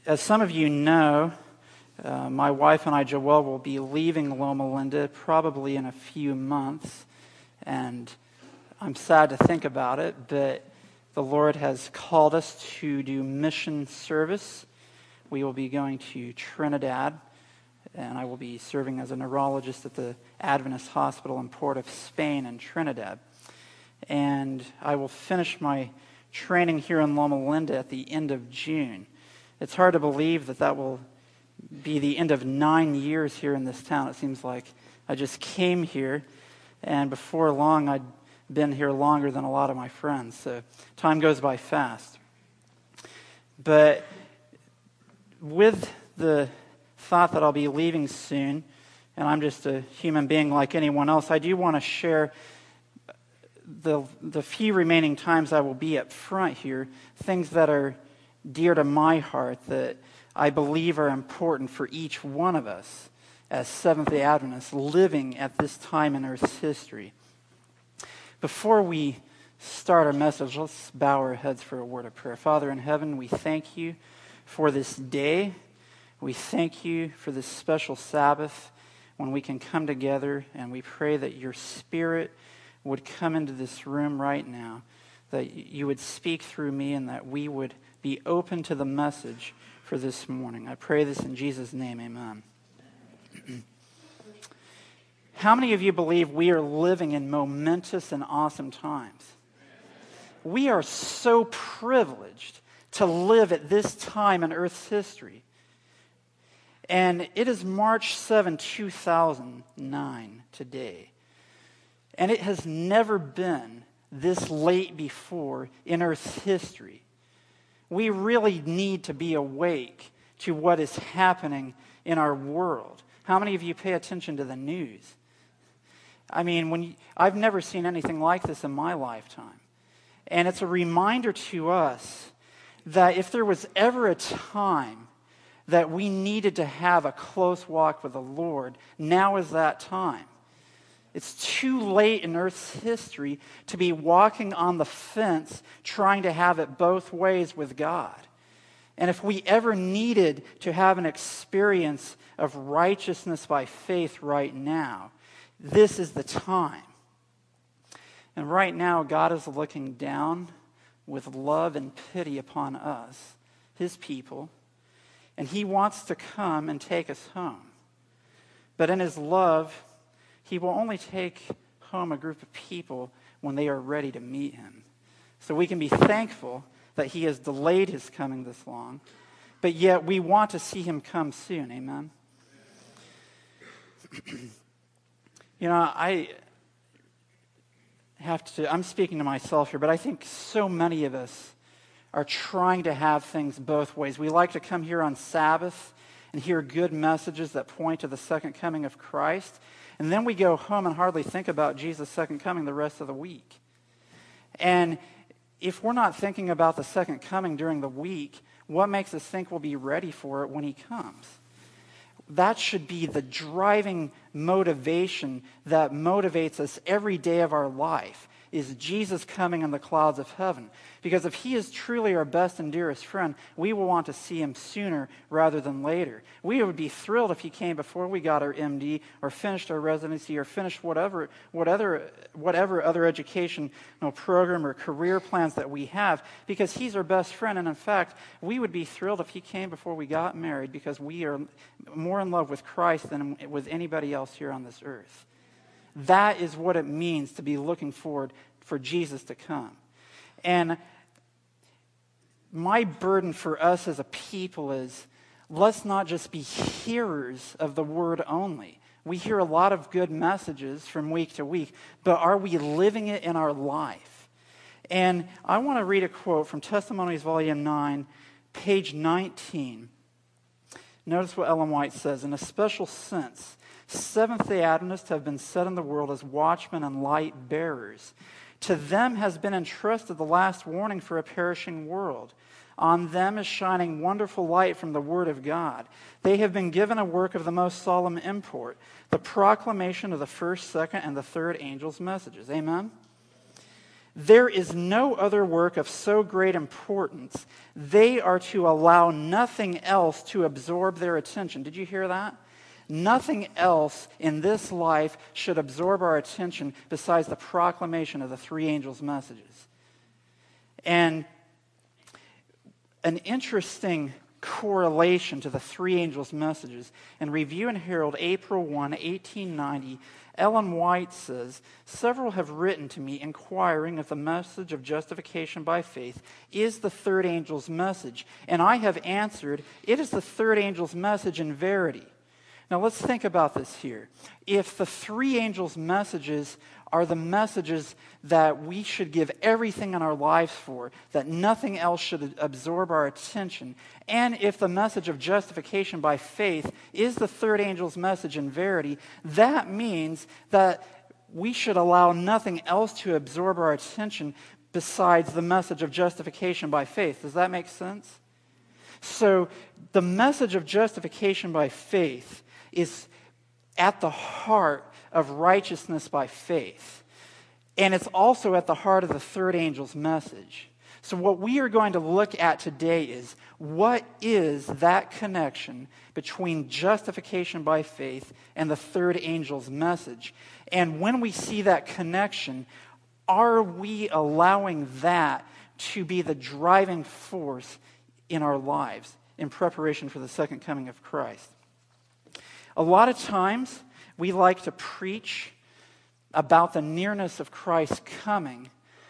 As some of you know, my wife and I, Joelle, will be leaving Loma Linda probably in a few months, and I'm sad to think about it, but the Lord has called us to do mission service. We will be going to Trinidad, and I will be serving as a neurologist at the Adventist Hospital in Port of Spain in Trinidad. And I will finish my training here in Loma Linda at the end of June. It's hard to believe that will be the end of 9 years here in this town. It seems like I just came here, and before long I'd been here longer than a lot of my friends. So time goes by fast. But with the thought that I'll be leaving soon, and I'm just a human being like anyone else, I do want to share the few remaining times I will be up front here, things that are dear to my heart that I believe are important for each one of us as Seventh-day Adventists living at this time in Earth's history. Before we start our message, let's bow our heads for a word of prayer. Father in heaven, we thank you for this day. We thank you for this special Sabbath when we can come together, and we pray that your Spirit would come into this room right now, that you would speak through me, and that we would be open to the message for this morning. I pray this in Jesus' name, amen. How many of you believe we are living in momentous and awesome times? We are so privileged to live at this time in Earth's history. And it is March 7, 2009 today. And it has never been this late before in Earth's history. We really need to be awake to what is happening in our world. How many of you pay attention to the news? I mean, I've never seen anything like this in my lifetime. And it's a reminder to us that if there was ever a time that we needed to have a close walk with the Lord, now is that time. It's too late in Earth's history to be walking on the fence trying to have it both ways with God. And if we ever needed to have an experience of righteousness by faith right now, this is the time. And right now, God is looking down with love and pity upon us, his people, and he wants to come and take us home. But in his love, he will only take home a group of people when they are ready to meet him. So we can be thankful that he has delayed his coming this long, but yet we want to see him come soon. Amen? You know, I'm speaking to myself here, but I think so many of us are trying to have things both ways. We like to come here on Sabbath and hear good messages that point to the second coming of Christ, and then we go home and hardly think about Jesus' second coming the rest of the week. And if we're not thinking about the second coming during the week, what makes us think we'll be ready for it when he comes? That should be the driving motivation that motivates us every day of our life, is Jesus coming in the clouds of heaven. Because if he is truly our best and dearest friend, we will want to see him sooner rather than later. We would be thrilled if he came before we got our MD or finished our residency or finished whatever other education program or career plans that we have, because he's our best friend. And in fact, we would be thrilled if he came before we got married, because we are more in love with Christ than with anybody else here on this earth. That is what it means to be looking forward for Jesus to come. And my burden for us as a people is, let's not just be hearers of the word only. We hear a lot of good messages from week to week, but are we living it in our life? And I want to read a quote from Testimonies, Volume 9, page 19. Notice what Ellen White says. In a special sense, Seventh-day Adventists have been set in the world as watchmen and light bearers. To them has been entrusted the last warning for a perishing world. On them is shining wonderful light from the Word of God. They have been given a work of the most solemn import, the proclamation of the first, second, and the third angels' messages. Amen? There is no other work of so great importance. They are to allow nothing else to absorb their attention. Did you hear that? Nothing else in this life should absorb our attention besides the proclamation of the three angels' messages. And an interesting correlation to the three angels' messages. In Review and Herald, April 1, 1890, Ellen White says, "Several have written to me inquiring if the message of justification by faith is the third angel's message. And I have answered, it is the third angel's message in verity." Now let's think about this here. If the three angels' messages are the messages that we should give everything in our lives for, that nothing else should absorb our attention, and if the message of justification by faith is the third angel's message in verity, that means that we should allow nothing else to absorb our attention besides the message of justification by faith. Does that make sense? So the message of justification by faith is at the heart of righteousness by faith. And it's also at the heart of the third angel's message. So what we are going to look at today is, what is that connection between justification by faith and the third angel's message? And when we see that connection, are we allowing that to be the driving force in our lives in preparation for the second coming of Christ? A lot of times, we like to preach about the nearness of Christ coming,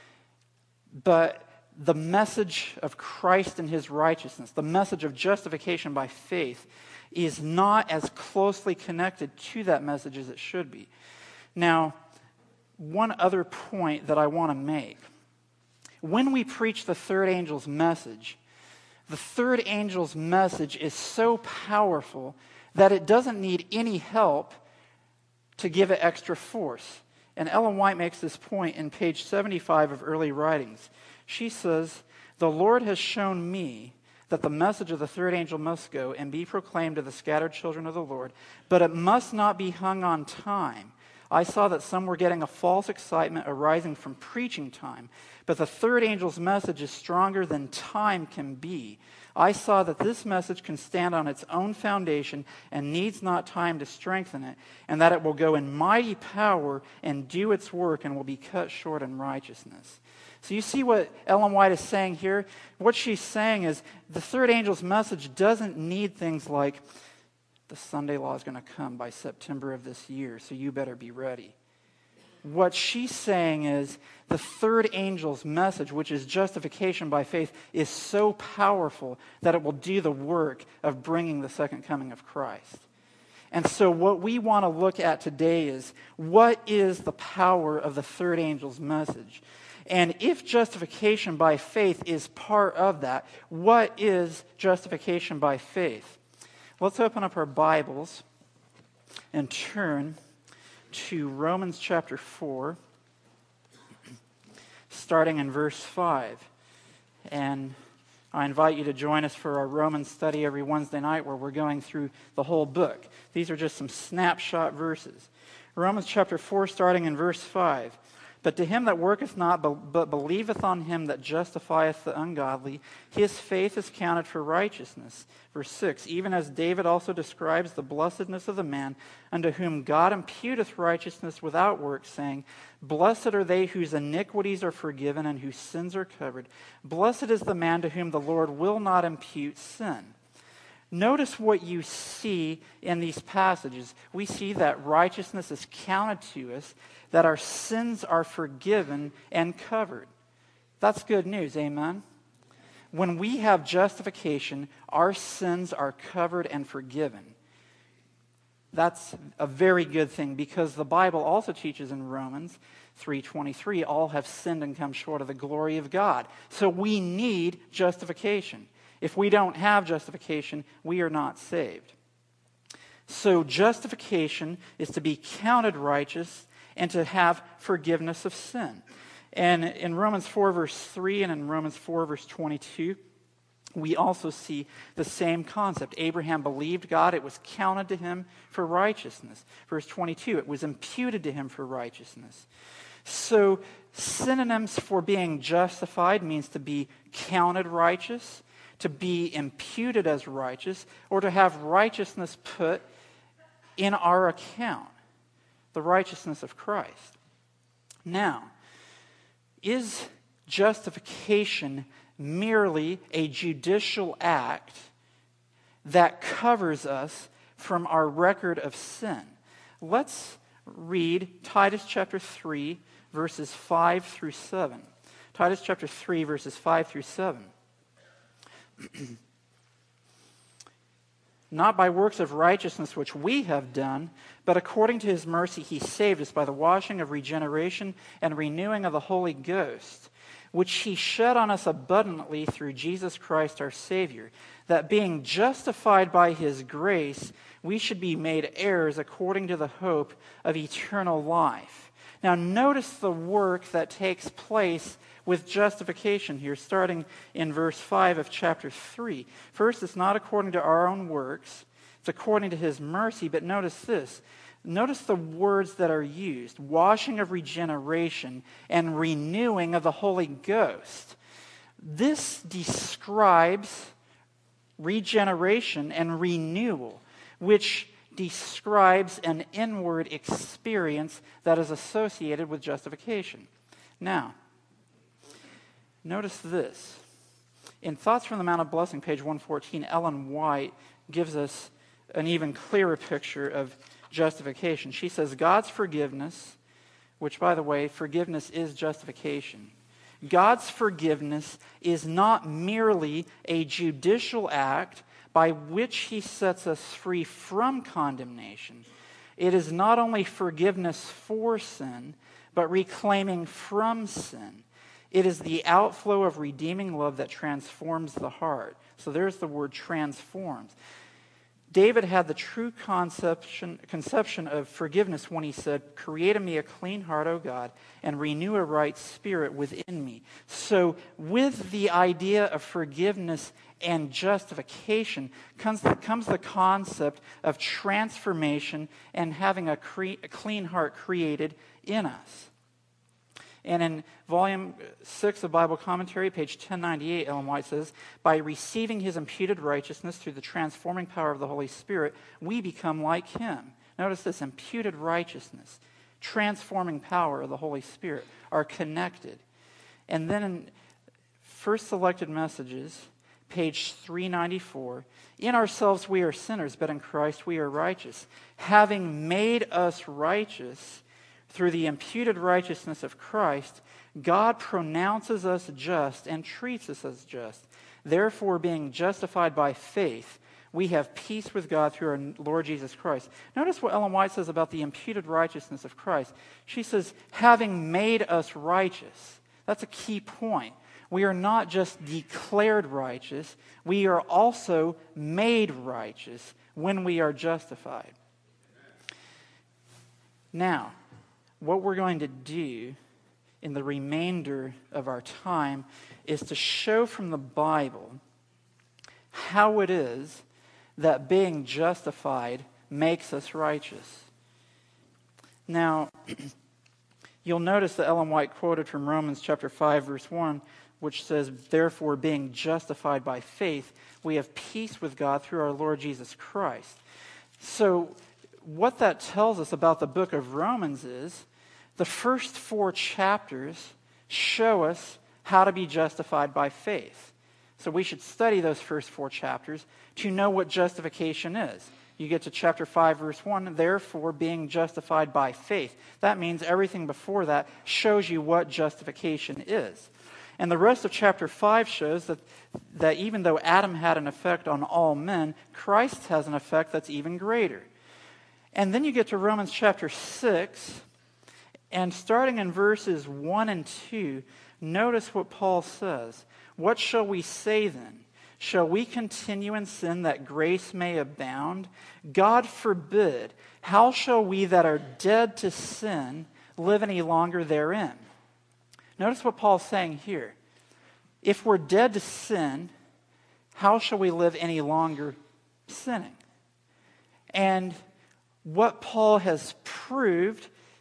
but the message of Christ and his righteousness, the message of justification by faith, is not as closely connected to that message as it should be. Now, one other point that I want to make. When we preach the third angel's message, the third angel's message is so powerful that it doesn't need any help to give it extra force. And Ellen White makes this point in page 75 of Early Writings. She says, "The Lord has shown me that the message of the third angel must go and be proclaimed to the scattered children of the Lord, but it must not be hung on time. I saw that some were getting a false excitement arising from preaching time, but the third angel's message is stronger than time can be. I saw that this message can stand on its own foundation and needs not time to strengthen it, and that it will go in mighty power and do its work and will be cut short in righteousness." So you see what Ellen White is saying here? What she's saying is the third angel's message doesn't need things like, the Sunday law is going to come by September of this year, so you better be ready. What she's saying is the third angel's message, which is justification by faith, is so powerful that it will do the work of bringing the second coming of Christ. And so what we want to look at today is, what is the power of the third angel's message? And if justification by faith is part of that, what is justification by faith? Let's open up our Bibles and turn to Romans chapter 4, starting in verse 5. And I invite you to join us for our Romans study every Wednesday night, where we're going through the whole book. These are just some snapshot verses. Romans chapter 4, starting in verse 5. "But to him that worketh not, but believeth on him that justifieth the ungodly, his faith is counted for righteousness." Verse 6, "Even as David also describes the blessedness of the man unto whom God imputeth righteousness without works, saying, Blessed are they whose iniquities are forgiven and whose sins are covered. Blessed is the man to whom the Lord will not impute sin." Notice what you see in these passages. We see that righteousness is counted to us, that our sins are forgiven and covered. That's good news, amen? When we have justification, our sins are covered and forgiven. That's a very good thing, because the Bible also teaches in Romans 3:23, all have sinned and come short of the glory of God. So we need justification. If we don't have justification, we are not saved. So justification is to be counted righteous and to have forgiveness of sin. And in Romans 4 verse 3 and in Romans 4 verse 22, we also see the same concept. Abraham believed God, it was counted to him for righteousness. Verse 22, it was imputed to him for righteousness. So synonyms for being justified means to be counted righteous, to be imputed as righteous, or to have righteousness put in our account, the righteousness of Christ. Now, is justification merely a judicial act that covers us from our record of sin? Let's read Titus chapter 3, verses 5 through 7. Titus chapter 3, verses 5 through 7. Not by works of righteousness which we have done, but according to his mercy he saved us by the washing of regeneration and renewing of the Holy Ghost, which he shed on us abundantly through Jesus Christ our Savior, that being justified by his grace, we should be made heirs according to the hope of eternal life. Now notice the work that takes place with justification here, starting in verse 5 of chapter 3. First, it's not according to our own works, it's according to his mercy, but notice this. Notice the words that are used: washing of regeneration and renewing of the Holy Ghost. This describes regeneration and renewal, which describes an inward experience that is associated with justification. Now, notice this. In Thoughts from the Mount of Blessing, page 114, Ellen White gives us an even clearer picture of justification. She says, God's forgiveness, which, by the way, forgiveness is justification. God's forgiveness is not merely a judicial act by which he sets us free from condemnation. It is not only forgiveness for sin, but reclaiming from sin. It is the outflow of redeeming love that transforms the heart. So there's the word transforms. David had the true conception of forgiveness when he said, "Create in me a clean heart, O God, and renew a right spirit within me." So with the idea of forgiveness and justification comes the concept of transformation and having a clean heart created in us. And in volume 6 of Bible Commentary, page 1098, Ellen White says, by receiving his imputed righteousness through the transforming power of the Holy Spirit, we become like him. Notice this: imputed righteousness, transforming power of the Holy Spirit are connected. And then in First Selected Messages, page 394, in ourselves we are sinners, but in Christ we are righteous. Having made us righteous through the imputed righteousness of Christ, God pronounces us just and treats us as just. Therefore, being justified by faith, we have peace with God through our Lord Jesus Christ. Notice what Ellen White says about the imputed righteousness of Christ. She says, having made us righteous. That's a key point. We are not just declared righteous, we are also made righteous when we are justified. Now, what we're going to do in the remainder of our time is to show from the Bible how it is that being justified makes us righteous. Now, you'll notice that Ellen White quoted from Romans chapter 5, verse 1, which says, therefore, being justified by faith, we have peace with God through our Lord Jesus Christ. So, what that tells us about the book of Romans is the first 4 chapters show us how to be justified by faith. So we should study those first 4 chapters to know what justification is. You get to chapter 5, verse 1, therefore being justified by faith. That means everything before that shows you what justification is. And the rest of chapter 5 shows that even though Adam had an effect on all men, Christ has an effect that's even greater. And then you get to Romans chapter 6, and starting in verses 1 and 2, notice what Paul says. What shall we say then? Shall we continue in sin that grace may abound? God forbid. How shall we that are dead to sin live any longer therein? Notice what Paul's saying here. If we're dead to sin, how shall we live any longer sinning? And what Paul has proved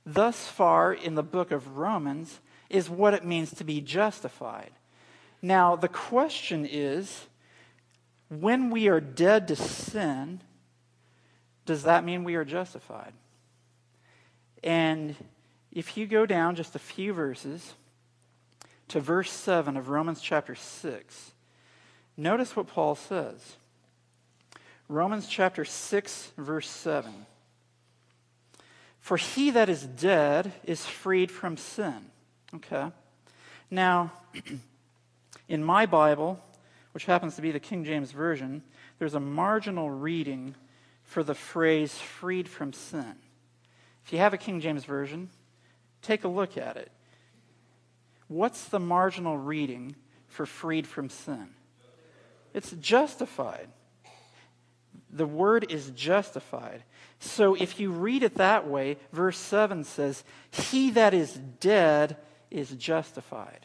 thus far in the book of Romans is what it means to be justified. Now, the question is, when we are dead to sin, does that mean we are justified? And if you go down just a few verses to verse 7 of Romans chapter 6, notice what Paul says. Romans chapter 6, verse 7. For he that is dead is freed from sin. Okay. Now, in my Bible, which happens to be the King James Version, there's a marginal reading for the phrase freed from sin. If you have a King James Version, take a look at it. What's the marginal reading for freed from sin? It's justified. The word is justified. So if you read it that way, verse 7 says, he that is dead is justified.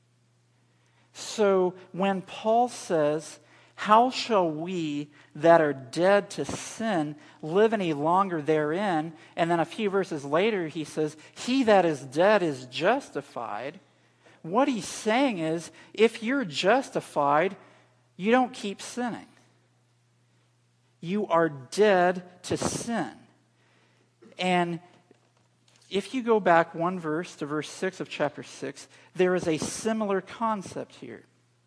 So when Paul says, how shall we that are dead to sin live any longer therein? And then a few verses later he says, he that is dead is justified. What he's saying is, if you're justified, you don't keep sinning. You are dead to sin. And if you go back one verse to verse 6 of chapter 6, there is a similar concept here.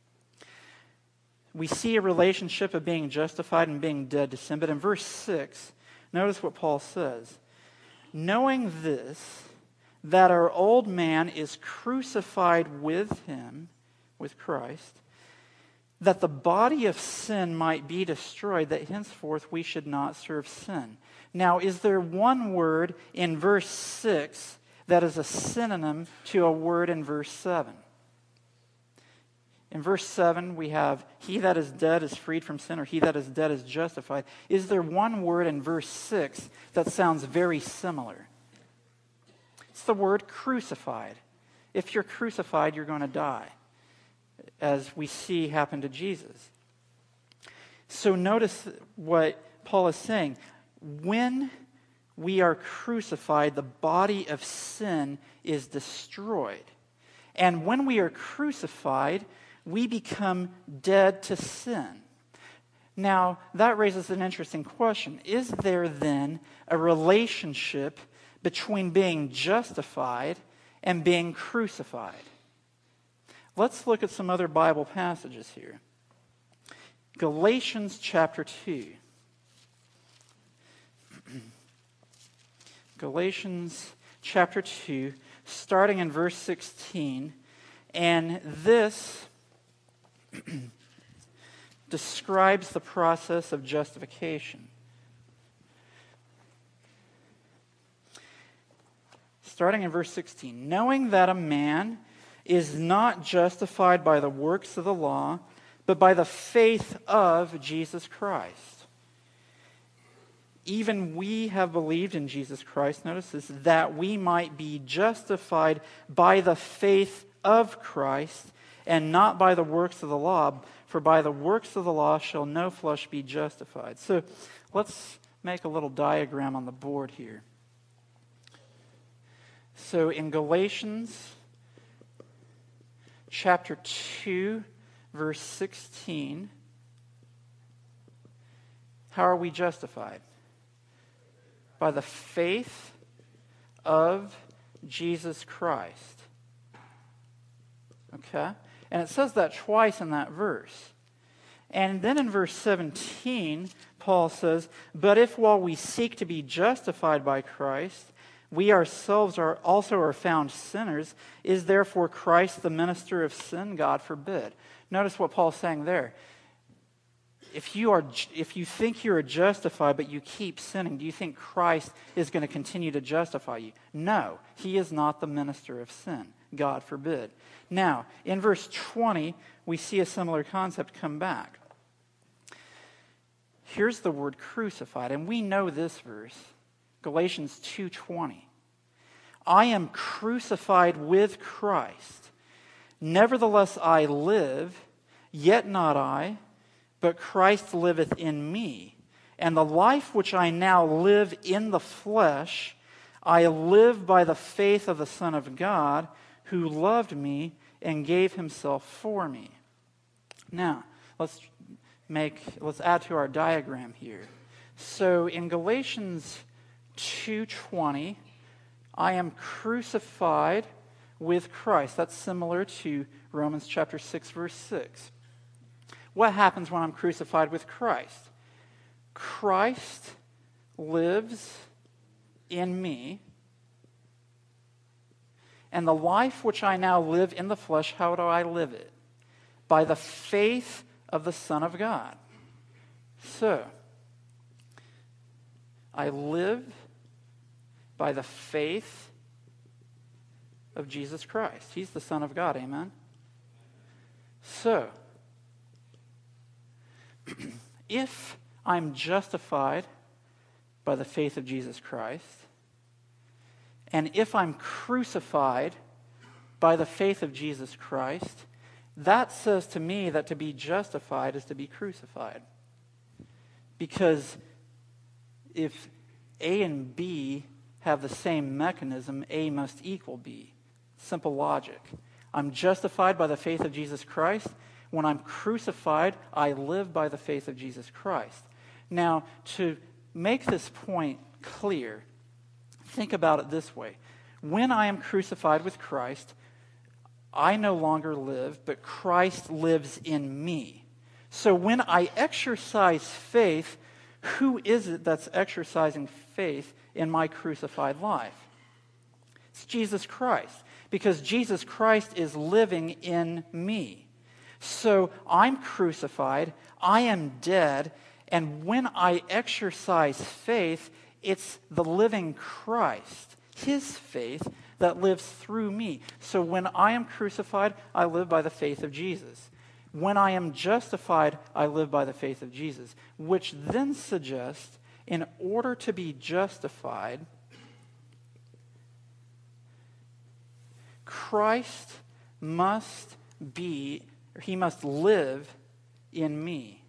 We see a relationship of being justified and being dead to sin. But in verse 6, notice what Paul says. Knowing this, that our old man is crucified with him, with Christ, that the body of sin might be destroyed, that henceforth we should not serve sin. Now, is there one word in verse 6 that is a synonym to a word in verse 7? In verse 7, we have, he that is dead is freed from sin, or he that is dead is justified. Is there one word in verse 6 that sounds very similar? It's the word crucified. If you're crucified, you're going to die, as we see happen to Jesus. So notice what Paul is saying. When we are crucified, the body of sin is destroyed. And when we are crucified, we become dead to sin. Now, that raises an interesting question. Is there then a relationship between being justified and being crucified? Let's look at some other Bible passages here. Galatians chapter 2. Galatians chapter 2, starting in verse 16. And this describes the process of justification. Starting in verse 16. Knowing that a man is not justified by the works of the law, but by the faith of Jesus Christ. Even we have believed in Jesus Christ, notice this, that we might be justified by the faith of Christ, and not by the works of the law, for by the works of the law shall no flesh be justified. So let's make a little diagram on the board here. So in Galatians chapter 2, verse 16, how are we justified? By the faith of Jesus Christ. Okay? And it says that twice in that verse. And then in verse 17, Paul says, but if while we seek to be justified by Christ, we ourselves also are found sinners, is therefore Christ the minister of sin? God forbid. Notice what Paul's saying there. If you think you're justified but you keep sinning, do you think Christ is going to continue to justify you? No, he is not the minister of sin. God forbid. Now, in verse 20, we see a similar concept come back. Here's the word crucified, and we know this verse, Galatians 2:20. I am crucified with Christ. Nevertheless I live, yet not I, but Christ liveth in me. And the life which I now live in the flesh, I live by the faith of the Son of God, who loved me and gave himself for me. Now, let's add to our diagram here. So in Galatians 2:20, I am crucified with Christ. That's similar to Romans chapter 6, verse 6. What happens when I'm crucified with Christ? Christ lives in me, and the life which I now live in the flesh, how do I live it? By the faith of the Son of God. So, I live by the faith of Jesus Christ. He's the Son of God, amen? So, if I'm justified by the faith of Jesus Christ, and if I'm crucified by the faith of Jesus Christ, that says to me that to be justified is to be crucified. Because if A and B have the same mechanism, A must equal B. Simple logic. I'm justified by the faith of Jesus Christ. When I'm crucified, I live by the faith of Jesus Christ. Now, to make this point clear, think about it this way. When I am crucified with Christ, I no longer live, but Christ lives in me. So when I exercise faith, who is it that's exercising faith in my crucified life? It's Jesus Christ, because Jesus Christ is living in me. So I'm crucified, I am dead, and when I exercise faith, it's the living Christ, his faith, that lives through me. So when I am crucified, I live by the faith of Jesus. When I am justified, I live by the faith of Jesus, which then suggests in order to be justified, Christ must live in me.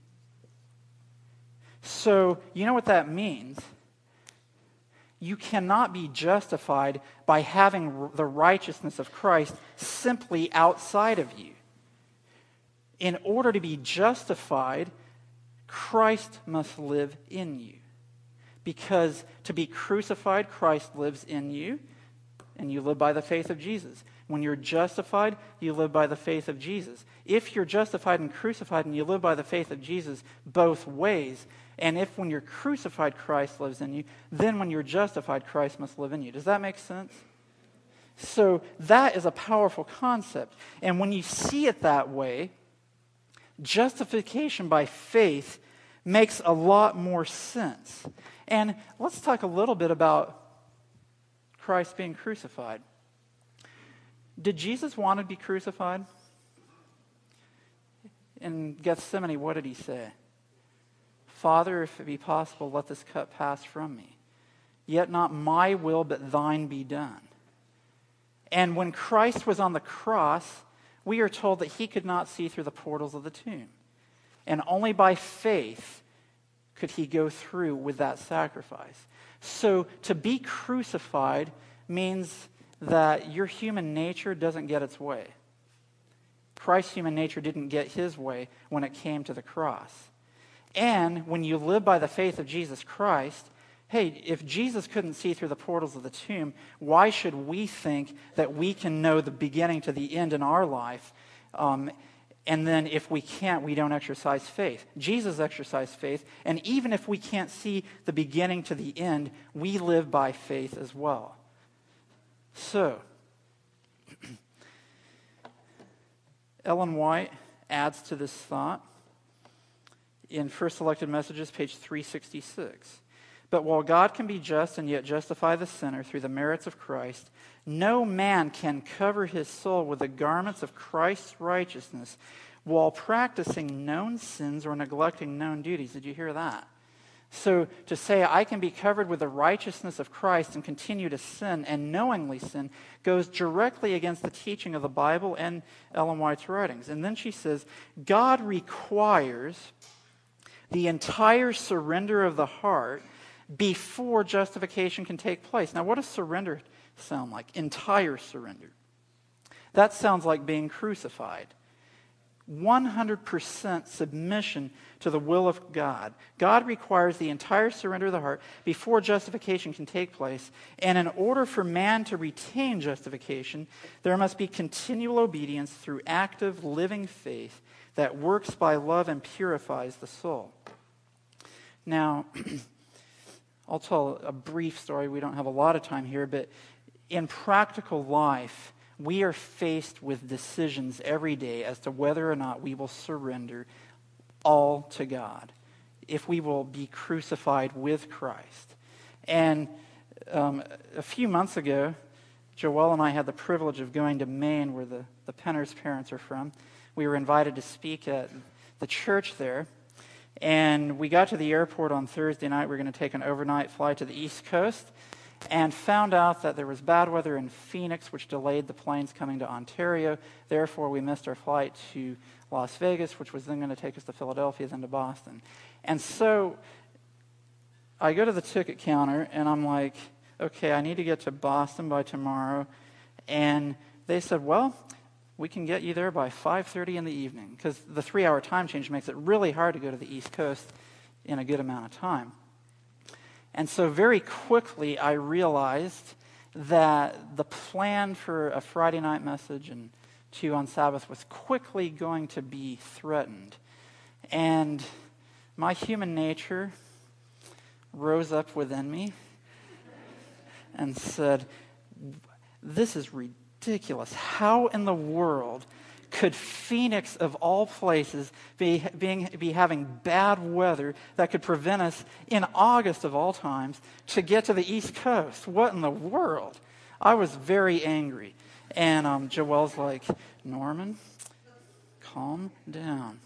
So, you know what that means? You cannot be justified by having the righteousness of Christ simply outside of you. In order to be justified, Christ must live in you. Because to be crucified, Christ lives in you, and you live by the faith of Jesus. When you're justified, you live by the faith of Jesus. If you're justified and crucified and you live by the faith of Jesus both ways, and if when you're crucified, Christ lives in you, then when you're justified, Christ must live in you. Does that make sense? So that is a powerful concept. And when you see it that way, justification by faith makes a lot more sense. And let's talk a little bit about Christ being crucified. Did Jesus want to be crucified? In Gethsemane, what did he say? Father, if it be possible, let this cup pass from me. Yet not my will, but thine be done. And when Christ was on the cross, we are told that he could not see through the portals of the tomb. And only by faith could he go through with that sacrifice. So to be crucified means that your human nature doesn't get its way. Christ's human nature didn't get his way when it came to the cross. And when you live by the faith of Jesus Christ, hey, if Jesus couldn't see through the portals of the tomb, why should we think that we can know the beginning to the end in our life? And then if we can't, we don't exercise faith. Jesus exercised faith, and even if we can't see the beginning to the end, we live by faith as well. So, Ellen White adds to this thought in First Selected Messages, page 366. But while God can be just and yet justify the sinner through the merits of Christ, no man can cover his soul with the garments of Christ's righteousness while practicing known sins or neglecting known duties. Did you hear that? So to say I can be covered with the righteousness of Christ and continue to sin and knowingly sin goes directly against the teaching of the Bible and Ellen White's writings. And then she says, God requires the entire surrender of the heart, before justification can take place. Now, what does surrender sound like? Entire surrender. That sounds like being crucified. 100% submission to the will of God. God requires the entire surrender of the heart before justification can take place. And in order for man to retain justification, there must be continual obedience through active, living faith that works by love and purifies the soul. Now, I'll tell a brief story. We don't have a lot of time here, but in practical life, we are faced with decisions every day as to whether or not we will surrender all to God, if we will be crucified with Christ. And a few months ago, Joelle and I had the privilege of going to Maine, where the Penner's parents are from. We were invited to speak at the church there. And we got to the airport on Thursday night. We were going to take an overnight flight to the East Coast, and found out that there was bad weather in Phoenix, which delayed the planes coming to Ontario. Therefore, we missed our flight to Las Vegas, which was then going to take us to Philadelphia, then to Boston. And so I go to the ticket counter, and I'm like, okay, I need to get to Boston by tomorrow. And they said, well, we can get you there by 5:30 in the evening, because the 3-hour time change makes it really hard to go to the East Coast in a good amount of time. And so very quickly I realized that the plan for a Friday night message and 2 on Sabbath was quickly going to be threatened. And my human nature rose up within me and said, this is ridiculous. How in the world could Phoenix, of all places, be having bad weather that could prevent us in August, of all times, to get to the East Coast? What in the world? I was very angry. And Joelle's like, Norman, calm down.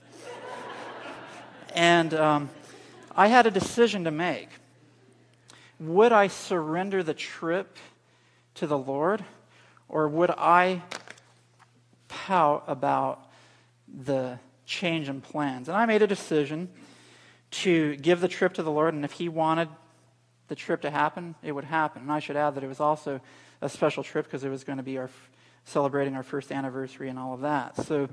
And I had a decision to make. Would I surrender the trip to the Lord, or would I pout about the change in plans? And I made a decision to give the trip to the Lord, and if He wanted the trip to happen, it would happen. And I should add that it was also a special trip because it was going to be celebrating our first anniversary and all of that. So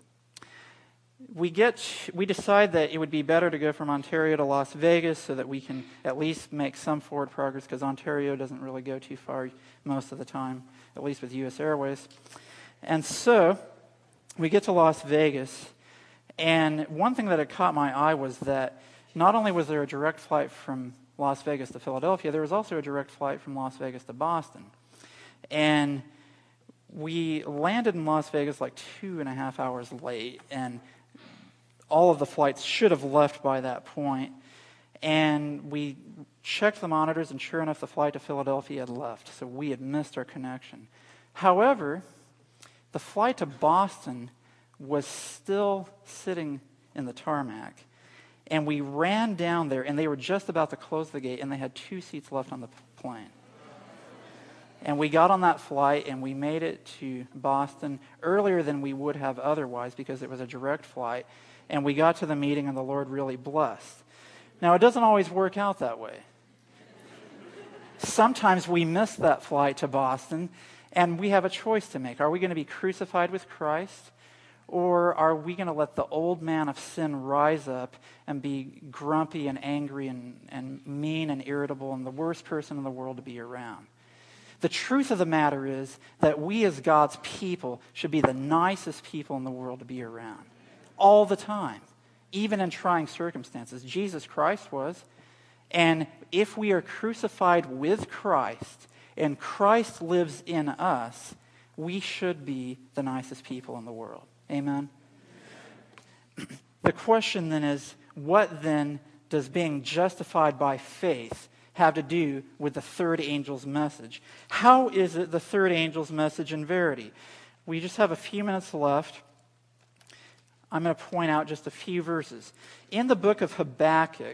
we decide that it would be better to go from Ontario to Las Vegas so that we can at least make some forward progress, because Ontario doesn't really go too far most of the time, at least with U.S. Airways. And so we get to Las Vegas, and one thing that had caught my eye was that not only was there a direct flight from Las Vegas to Philadelphia, there was also a direct flight from Las Vegas to Boston. And we landed in Las Vegas like 2.5 hours late, and all of the flights should have left by that point. And we checked the monitors, and sure enough, the flight to Philadelphia had left, so we had missed our connection. However, the flight to Boston was still sitting in the tarmac, and we ran down there, and they were just about to close the gate, and they had 2 seats left on the plane. And we got on that flight, and we made it to Boston earlier than we would have otherwise, because it was a direct flight. And we got to the meeting, and the Lord really blessed. Now, it doesn't always work out that way. Sometimes we miss that flight to Boston, and we have a choice to make. Are we going to be crucified with Christ, or are we going to let the old man of sin rise up and be grumpy and angry and mean and irritable and the worst person in the world to be around? The truth of the matter is that we as God's people should be the nicest people in the world to be around. All the time, even in trying circumstances. Jesus Christ was. And if we are crucified with Christ and Christ lives in us, we should be the nicest people in the world. Amen? The question then is, what then does being justified by faith have to do with the third angel's message? How is it the third angel's message in verity? We just have a few minutes left. I'm going to point out just a few verses. In the book of Habakkuk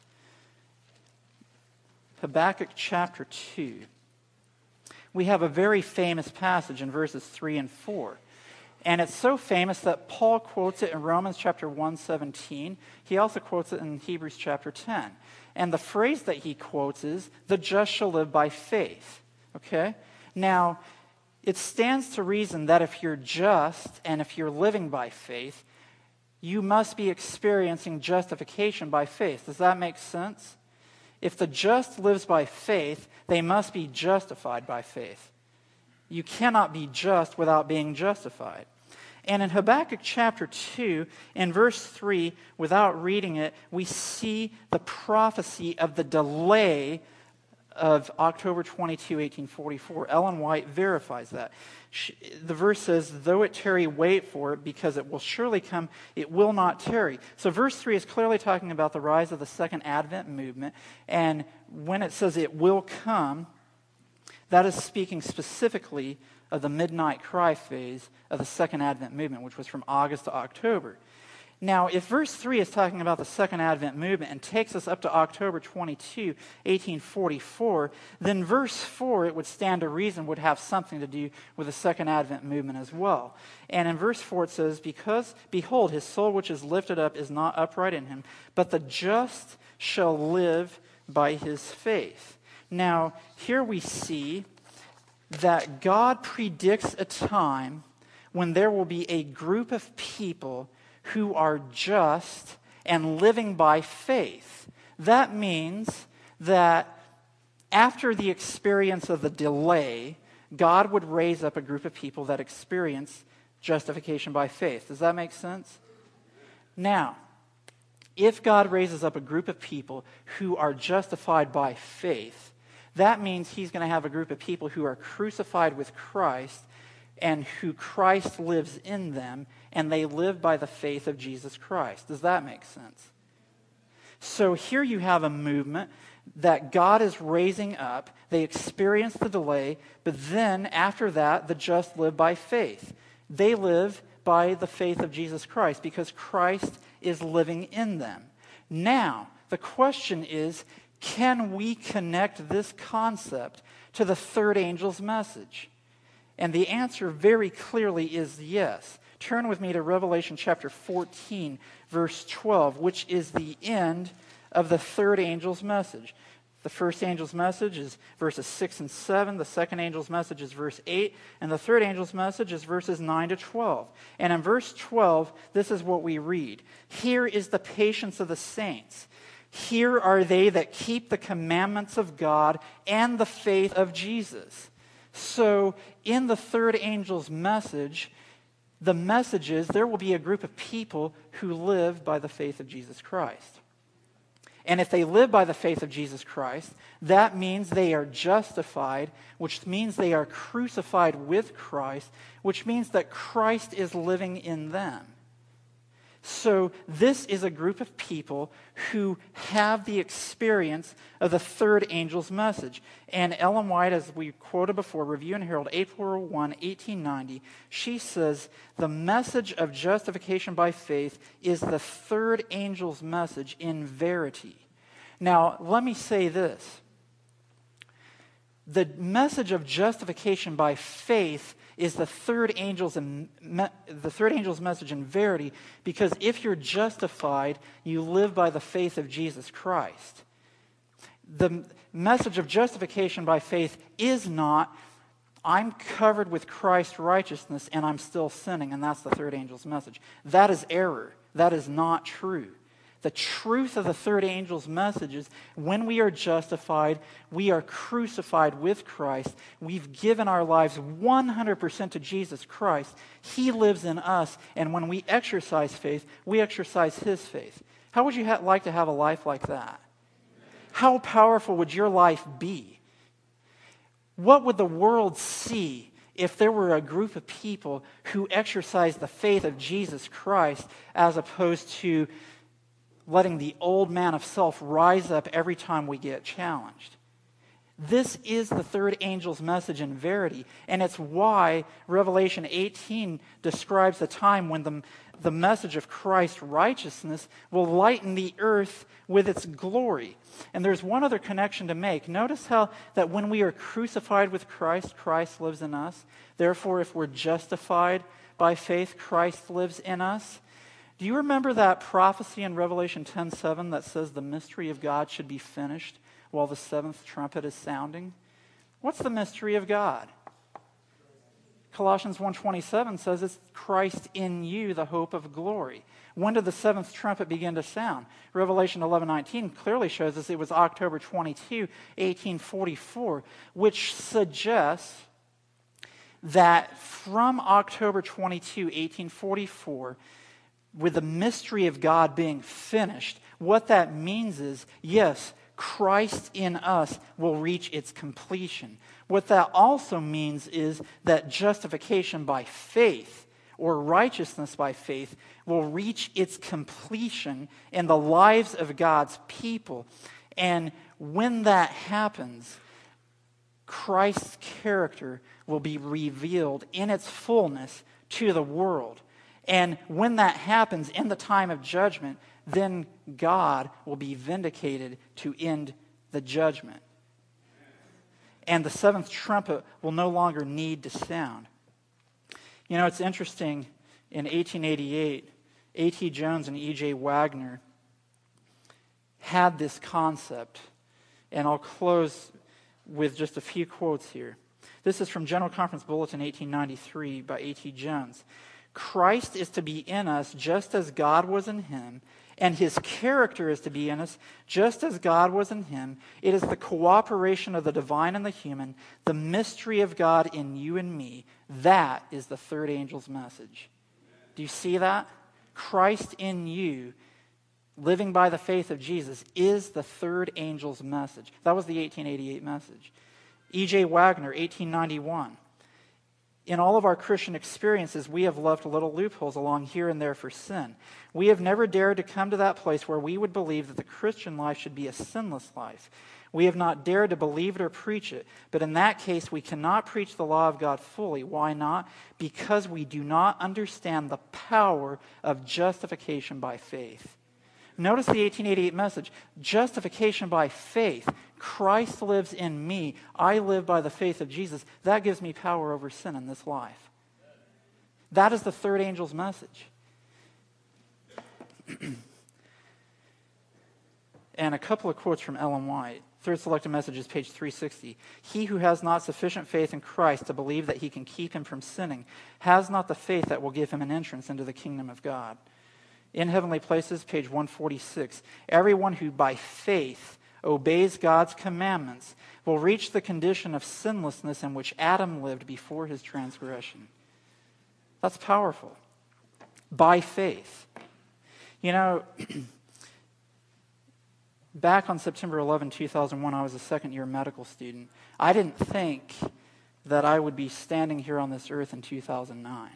chapter 2, we have a very famous passage in verses 3 and 4. And it's so famous that Paul quotes it in Romans chapter 1:17. He also quotes it in Hebrews chapter 10. And the phrase that he quotes is, "The just shall live by faith." Okay? Now, it stands to reason that if you're just and if you're living by faith, you must be experiencing justification by faith. Does that make sense? If the just lives by faith, they must be justified by faith. You cannot be just without being justified. And in Habakkuk chapter 2, in verse 3, without reading it, we see the prophecy of the delay of October 22, 1844. Ellen White verifies that. The verse says, "Though it tarry, wait for it, because it will surely come, it will not tarry." So verse 3 is clearly talking about the rise of the Second Advent movement. And when it says it will come, that is speaking specifically of the midnight cry phase of the Second Advent movement, which was from August to October. Now, if verse 3 is talking about the Second Advent movement and takes us up to October 22, 1844, then verse 4, it would stand to reason, would have something to do with the Second Advent movement as well. And in verse 4 it says, "Because, behold, his soul which is lifted up is not upright in him, but the just shall live by his faith." Now, here we see that God predicts a time when there will be a group of people who are just and living by faith. That means that after the experience of the delay, God would raise up a group of people that experience justification by faith. Does that make sense? Now, if God raises up a group of people who are justified by faith, that means he's going to have a group of people who are crucified with Christ and who Christ lives in them, and they live by the faith of Jesus Christ. Does that make sense? So here you have a movement that God is raising up. They experience the delay, but then after that, the just live by faith. They live by the faith of Jesus Christ because Christ is living in them. Now, the question is, can we connect this concept to the third angel's message? And the answer very clearly is yes. Turn with me to Revelation chapter 14, verse 12, which is the end of the third angel's message. The first angel's message is verses 6 and 7. The second angel's message is verse 8. And the third angel's message is verses 9 to 12. And in verse 12, this is what we read. "Here is the patience of the saints. Here are they that keep the commandments of God and the faith of Jesus." So in the third angel's message, the message is there will be a group of people who live by the faith of Jesus Christ. And if they live by the faith of Jesus Christ, that means they are justified, which means they are crucified with Christ, which means that Christ is living in them. So this is a group of people who have the experience of the third angel's message. And Ellen White, as we quoted before, Review and Herald, April 1, 1890, she says, "The message of justification by faith is the third angel's message in verity." Now, let me say this. The message of justification by faith is the third angel's message in verity, because if you're justified, you live by the faith of Jesus Christ. The message of justification by faith is not, I'm covered with Christ's righteousness and I'm still sinning, and that's the third angel's message. That is error. That is not true. The truth of the third angel's message is when we are justified, we are crucified with Christ. We've given our lives 100% to Jesus Christ. He lives in us, and when we exercise faith, we exercise His faith. How would you like to have a life like that? How powerful would your life be? What would the world see if there were a group of people who exercised the faith of Jesus Christ as opposed to letting the old man of self rise up every time we get challenged? This is the third angel's message in verity, and it's why Revelation 18 describes a time when the message of Christ's righteousness will lighten the earth with its glory. And there's one other connection to make. Notice how that when we are crucified with Christ, Christ lives in us. Therefore, if we're justified by faith, Christ lives in us. Do you remember that prophecy in Revelation 10:7 that says the mystery of God should be finished while the seventh trumpet is sounding? What's the mystery of God? Colossians 1:27 says it's Christ in you, the hope of glory. When did the seventh trumpet begin to sound? Revelation 11:19 clearly shows us it was October 22, 1844, which suggests that from October 22, 1844, with the mystery of God being finished, what that means is, yes, Christ in us will reach its completion. What that also means is that justification by faith, or righteousness by faith, will reach its completion in the lives of God's people. And when that happens, Christ's character will be revealed in its fullness to the world. And when that happens in the time of judgment, then God will be vindicated to end the judgment. And the seventh trumpet will no longer need to sound. You know, it's interesting, in 1888, A.T. Jones and E.J. Wagner had this concept. And I'll close with just a few quotes here. This is from General Conference Bulletin 1893 by A.T. Jones. Christ is to be in us just as God was in him, and his character is to be in us just as God was in him. It is the cooperation of the divine and the human, the mystery of God in you and me. That is the third angel's message. Do you see that? Christ in you, living by the faith of Jesus, is the third angel's message. That was the 1888 message. E.J. Wagner, 1891. In all of our Christian experiences, we have left little loopholes along here and there for sin. We have never dared to come to that place where we would believe that the Christian life should be a sinless life. We have not dared to believe it or preach it. But in that case, we cannot preach the law of God fully. Why not? Because we do not understand the power of justification by faith. Notice the 1888 message. Justification by faith. Christ lives in me. I live by the faith of Jesus. That gives me power over sin in this life. That is the third angel's message. And a couple of quotes from Ellen White. Third selected message is page 360. He who has not sufficient faith in Christ to believe that he can keep him from sinning has not the faith that will give him an entrance into the kingdom of God. In Heavenly Places, page 146, everyone who by faith obeys God's commandments will reach the condition of sinlessness in which Adam lived before his transgression. That's powerful. By faith. You know, back on September 11, 2001, I was a second-year medical student. I didn't think that I would be standing here on this earth in 2009.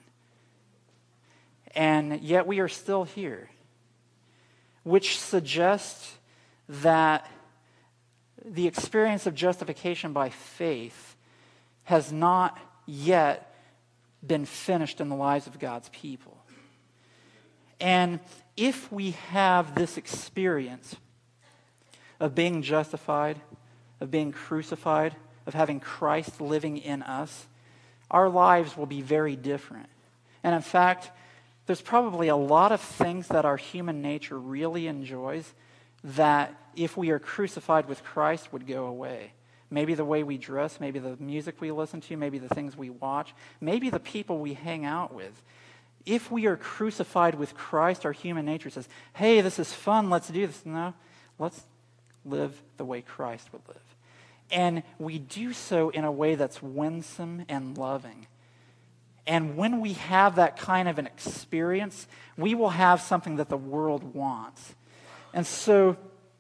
And yet we are still here, which suggests that the experience of justification by faith has not yet been finished in the lives of God's people. And if we have this experience of being justified, of being crucified, of having Christ living in us, our lives will be very different. And in fact, there's probably a lot of things that our human nature really enjoys that if we are crucified with Christ would go away. Maybe the way we dress, maybe the music we listen to, maybe the things we watch, maybe the people we hang out with. If we are crucified with Christ, our human nature says, hey, this is fun, let's do this. No, let's live the way Christ would live. And we do so in a way that's winsome and loving. And when we have that kind of an experience, we will have something that the world wants. And so,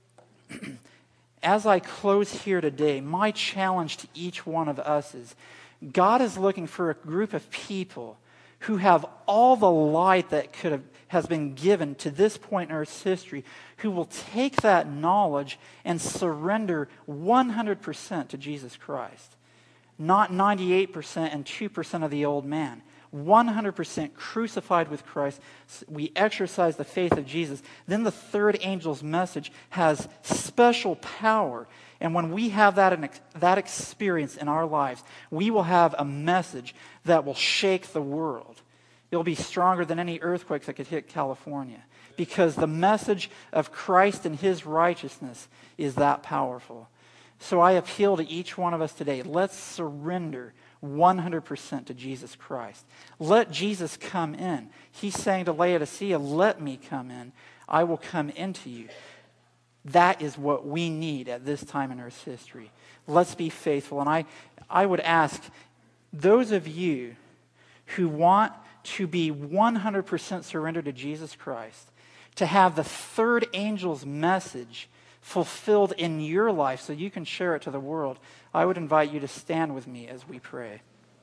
as I close here today, my challenge to each one of us is, God is looking for a group of people who have all the light that has been given to this point in Earth's history, who will take that knowledge and surrender 100% to Jesus Christ. Not 98% and 2% of the old man. 100% crucified with Christ. We exercise the faith of Jesus. Then the third angel's message has special power. And when we have that experience in our lives, we will have a message that will shake the world. It'll be stronger than any earthquakes that could hit California, because the message of Christ and his righteousness is that powerful. So I appeal to each one of us today. Let's surrender 100% to Jesus Christ. Let Jesus come in. He's saying to Laodicea, let me come in. I will come into you. That is what we need at this time in Earth's history. Let's be faithful. And I would ask those of you who want to be 100% surrendered to Jesus Christ, to have the third angel's message fulfilled in your life so you can share it to the world, I would invite you to stand with me as we pray.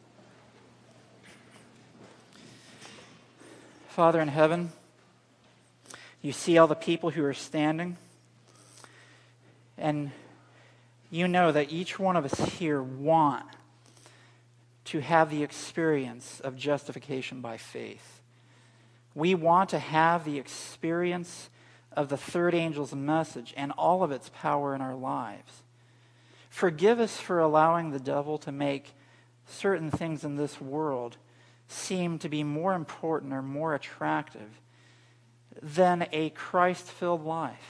Father in heaven, you see all the people who are standing, and you know that each one of us here want to have the experience of justification by faith. We want to have the experience of the third angel's message and all of its power in our lives. Forgive us for allowing the devil to make certain things in this world seem to be more important or more attractive than a Christ-filled life.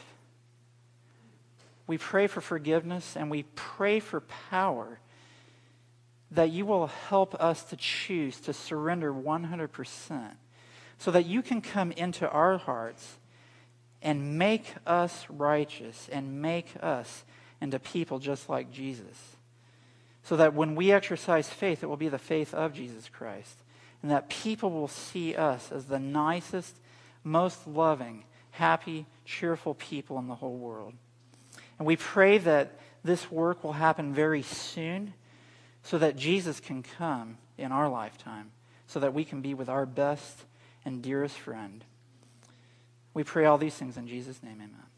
We pray for forgiveness and we pray for power, that you will help us to choose to surrender 100% so that you can come into our hearts and make us righteous and make us into people just like Jesus. So that when we exercise faith, it will be the faith of Jesus Christ. And that people will see us as the nicest, most loving, happy, cheerful people in the whole world. And we pray that this work will happen very soon so that Jesus can come in our lifetime, so that we can be with our best and dearest friend. We pray all these things in Jesus' name, amen.